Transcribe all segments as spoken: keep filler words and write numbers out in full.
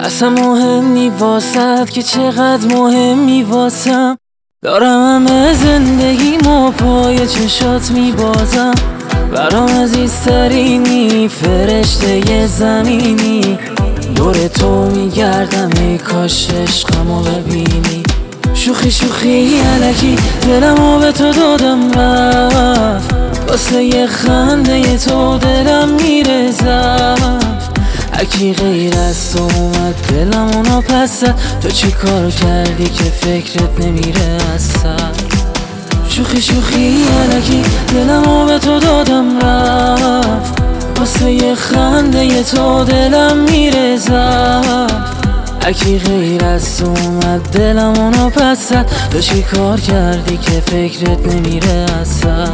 اصلا مهم نی واسد که چقدر مهمی واسم. دارم همه زندگیمو پای چشات میبازم. برام عزیزترینی، فرشته زمینی، دور تو میگردم ای کاش عشقمو ببینی. شوخی شوخی علکی دلمو به تو دادم رفت، واسه یه خنده تو دلم میره زفت. اکی غیر از تو اومد دلمونو پس زد، تو چی کار کردی که فکرت نمیره اصلا. شوخی شوخی علکی دلمو به تو دادم رفت، واسه یه خنده تو دلم میره زفت. اکی غیر از تو اومد دلمونو پس زد، تو چی کار کردی که فکرت نمیره اصلا.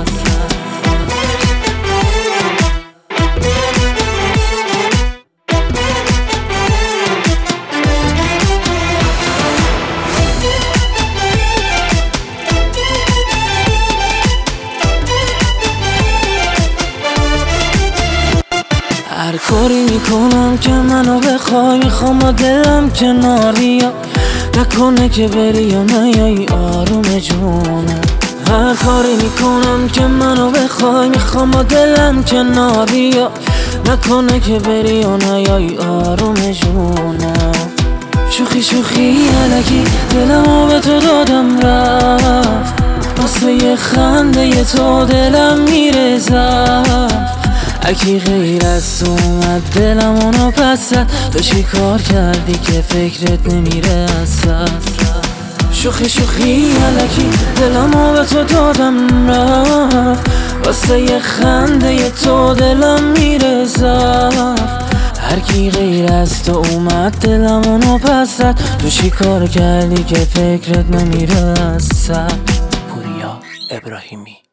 هر کاری میکنم که منو بخوای، میخوام با دلم کنار بیا، نکنه که بری یا نیایی آروم جونم. هر کاری میکنم که منو بخوای، میخوام با دلم کنار بیا، نکنه که بری یا نیایی آروم جونم. شوخی شوخی علکی دلمو به تو دادم رفت، واسه یه خنده تو دلم میره زفت. اکی غیر از تو اومد دلمونو پس زد، تو چی کار کردی که فکرت نمیره اصلا. شوخی شوخی علکی دلمو به تو دادم رفت، واسه یه خنده تو دلم میره زفت. هر کی غیر از تو اومد دلمونو پس زد، تو چی کار کردی که فکرت نمیره اصلا. پوریا ابراهیمی.